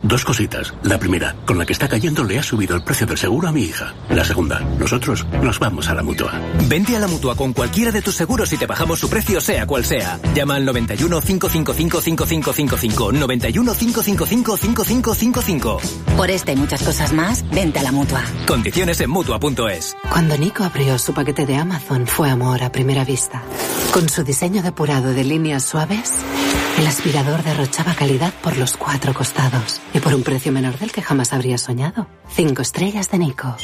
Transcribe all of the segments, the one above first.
2 cositas. La primera, con la que está cayendo le ha subido el precio del seguro a mi hija. La segunda, nosotros nos vamos a la Mutua. Vente a la Mutua con cualquiera de tus seguros y te bajamos su precio sea cual sea. Llama al 91 555 5555. 91 555 5555. Por esta y muchas cosas más, vente a la Mutua. Condiciones en Mutua.es. Cuando Nico abrió su paquete de Amazon fue amor a primera vista. Con su diseño depurado de líneas suaves, el aspirador derrochaba calidad por los 4 costados y por un precio menor del que jamás habría soñado. 5 estrellas de Nico.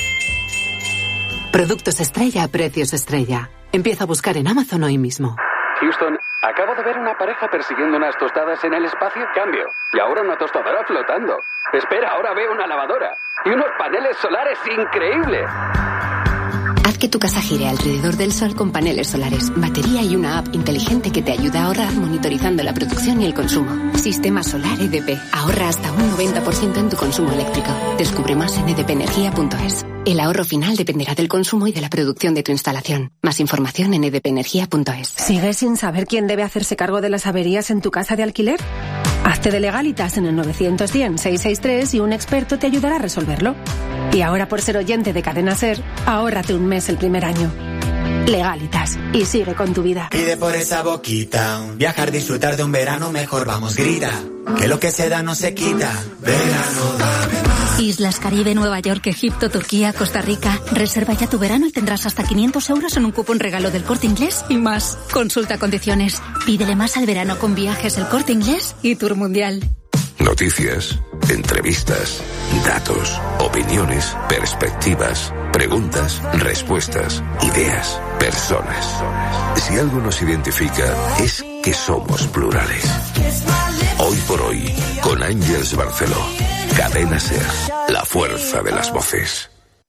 Productos estrella a precios estrella. Empieza a buscar en Amazon hoy mismo. Houston, acabo de ver una pareja persiguiendo unas tostadas en el espacio. Cambio. Y ahora una tostadora flotando. Espera, ahora veo una lavadora. Y unos paneles solares increíbles. Haz que tu casa gire alrededor del sol con paneles solares, batería y una app inteligente que te ayuda a ahorrar monitorizando la producción y el consumo. Sistema Solar EDP. Ahorra hasta un 90% en tu consumo eléctrico. Descubre más en edpenergia.es. El ahorro final dependerá del consumo y de la producción de tu instalación. Más información en edpenergia.es. ¿Sigues sin saber quién debe hacerse cargo de las averías en tu casa de alquiler? Hazte de Legalitas en el 910-663 y un experto te ayudará a resolverlo. Y ahora, por ser oyente de Cadena SER, ahórrate un mes el primer año. Legalitas. Y sigue con tu vida. Pide por esa boquita. Viajar, disfrutar de un verano mejor. Vamos, grita. Que lo que se da no se quita. Verano, dame más. Islas Caribe, Nueva York, Egipto, Turquía, Costa Rica. Reserva ya tu verano y tendrás hasta 500 euros en un cupón regalo del Corte Inglés y más. Consulta condiciones. Pídele más al verano con Viajes El Corte Inglés y Tour Mundial. Noticias, entrevistas, datos, opiniones, perspectivas, preguntas, respuestas, ideas, personas. Si algo nos identifica es que somos plurales. Hoy por hoy, con Ángeles Barceló. Cadena SER, la fuerza de las voces.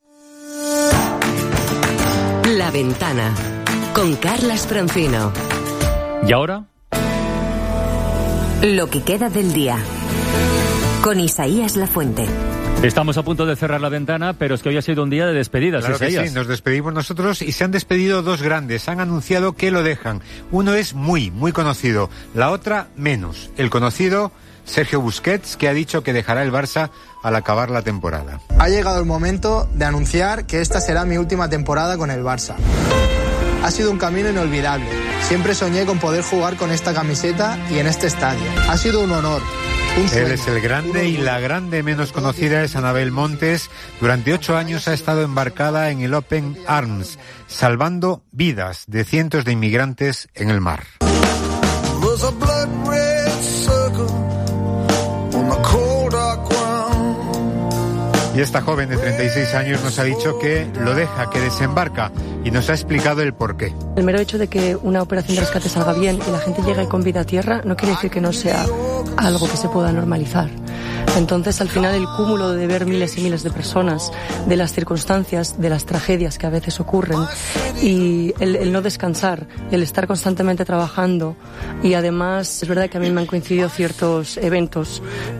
La Ventana, con Carlas Francino. ¿Y ahora? Lo que queda del día, con Isaías Lafuente. Estamos a punto de cerrar la ventana, pero es que hoy ha sido un día de despedidas. Claro que sí, nos despedimos nosotros y se han despedido 2 grandes. Han anunciado que lo dejan. Uno es muy conocido, la otra menos. El conocido, Sergio Busquets, que ha dicho que dejará el Barça al acabar la temporada. Ha llegado el momento de anunciar que esta será mi última temporada con el Barça. Ha sido un camino inolvidable. Siempre soñé con poder jugar con esta camiseta y en este estadio. Ha sido un honor. Él es el grande y la grande menos conocida es Anabel Montes. Durante 8 años ha estado embarcada en el Open Arms, salvando vidas de cientos de inmigrantes en el mar. Y esta joven de 36 años nos ha dicho que lo deja, que desembarca, y nos ha explicado el porqué. El mero hecho de que una operación de rescate salga bien y la gente llegue con vida a tierra no quiere decir que no sea algo que se pueda normalizar. Entonces, al final, el cúmulo de ver miles y miles de personas, de las circunstancias, de las tragedias que a veces ocurren, y el no descansar, el estar constantemente trabajando, y además es verdad que a mí me han coincidido ciertos eventos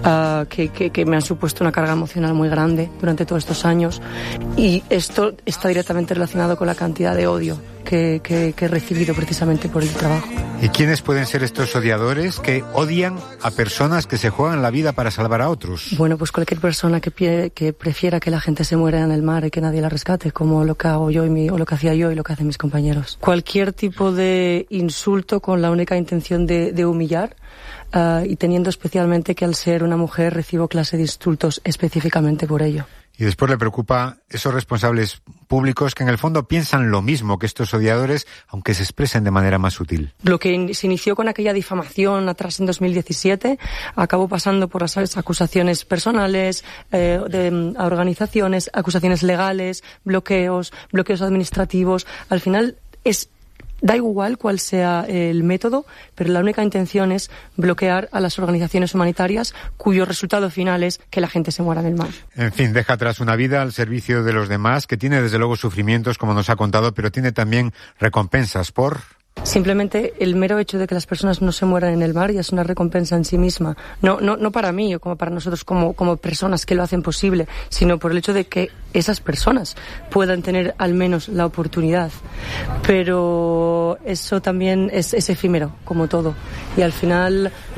que me han supuesto una carga emocional muy grande durante todos estos años, y esto está directamente relacionado con la cantidad de odio que he recibido precisamente por el trabajo. ¿Y quiénes pueden ser estos odiadores que odian a personas que se juegan la vida para salvar a otros? Bueno, pues cualquier persona que prefiera que la gente se muera en el mar y que nadie la rescate, como lo que hago yo o lo que hacía yo y lo que hacen mis compañeros. Cualquier tipo de insulto con la única intención de humillar, y teniendo especialmente que al ser una mujer recibo clase de insultos específicamente por ello. Y después le preocupa esos responsables públicos que en el fondo piensan lo mismo que estos odiadores, aunque se expresen de manera más sutil. Lo que se inició con aquella difamación atrás en 2017 acabó pasando por las acusaciones personales, a organizaciones, acusaciones legales, bloqueos administrativos. Al final da igual cuál sea el método, pero la única intención es bloquear a las organizaciones humanitarias cuyo resultado final es que la gente se muera en el mar. En fin, deja atrás una vida al servicio de los demás, que tiene desde luego sufrimientos, como nos ha contado, pero tiene también recompensas por... Simplemente el mero hecho de que las personas no se mueran en el mar ya es una recompensa en sí misma. No para mí o como para nosotros como personas que lo hacen posible, sino por el hecho de que esas personas puedan tener al menos la oportunidad. Pero eso también es efímero, como todo. Y al final